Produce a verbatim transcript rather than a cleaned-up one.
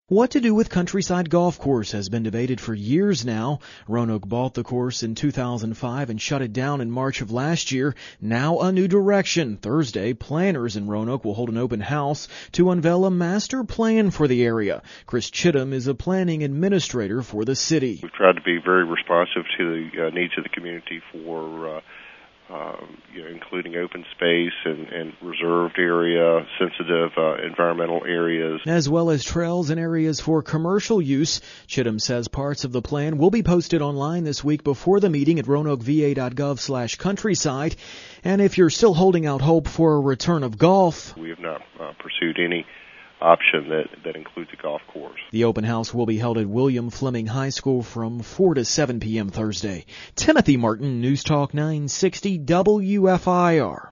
What to do with Countryside Golf Course has been debated for years now. Roanoke bought the course in two thousand five and shut it down in March of last year. Now a new direction. Thursday, planners in Roanoke will hold an open house to unveil a master plan for the area. Chris Chittum is a planning administrator for the city. We've tried to be very responsive to the uh, needs of the community for uh, Uh, you know, including open space and, and reserved area, sensitive uh, environmental areas, as well as trails and areas for commercial use. Chittum says parts of the plan will be posted online this week before the meeting at roanoke v a dot gov slash countryside. And if you're still holding out hope for a return of golf, we have not uh, pursued any option that, that includes a golf course. The open house will be held at William Fleming High School from four to seven p.m. Thursday. Timothy Martin, News Talk nine sixty W F I R.